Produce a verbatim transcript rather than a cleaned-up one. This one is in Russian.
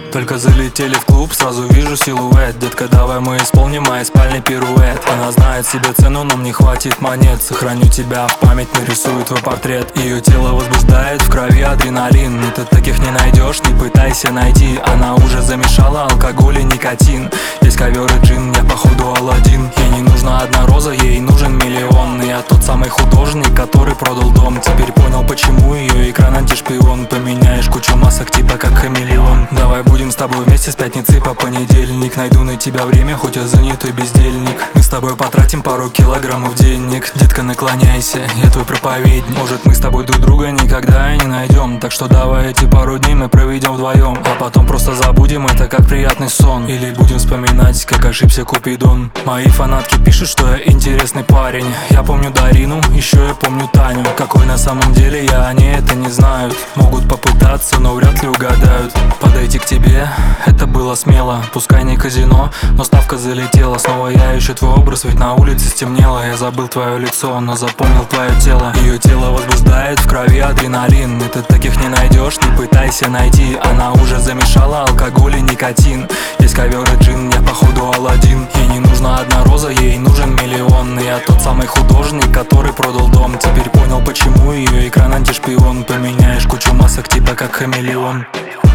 Только залетели в клуб, сразу вижу силуэт. Детка, давай мы исполним мой спальный пируэт. Она знает себе цену, но мне хватит монет. Сохраню тебя в память, нарисую твой портрет. Ее тело возбуждает, в крови адреналин. И ты таких не найдешь, не пытайся найти. Она уже замешала алкоголь и никотин. Есть ковер и джин, я походу Аладдин. Ей не нужна одна роза, ей нужен миллион. И я тот самый художник, который продал дом. Теперь понял, почему ее экран антишпион. Поменяешь кучу масок, типа как хамелеон. Давай будем с тобой вместе с пятницы по понедельник. Найду на тебя время, хоть я занятой бездельник. Мы с тобой потратим пару килограммов денег. Детка, наклоняйся, я твой проповедник. Может, мы с тобой друг друга никогда и не найдем. Так что давай эти пару дней мы проведем вдвоем. А потом просто забудем это как приятный сон. Или будем вспоминать, как ошибся Купидон. Мои фанатки пишут, что я интересный парень. Я помню Дарину, еще я помню Таню. Какой на самом деле я, они это не знают. Могут попытаться, но вряд ли угадают. Подойти к тебе, это было смело. Пускай не казино, но ставка залетела. Снова я ищу твой образ, ведь на улице стемнело. Я забыл твое лицо, но запомнил твое тело. Ее тело возбуждает, в крови адреналин. И ты таких не найдешь, не пытайся найти. Она уже замешала алкоголь и никотин. Есть ковер и джин, я походу Аладдин. Ей не нужна одна роза, ей нужен миллион. И я тот самый художник, который продал дом. Теперь понял, почему ее экран антишпион. Поменяешь кучу масок, типа как хамелеон.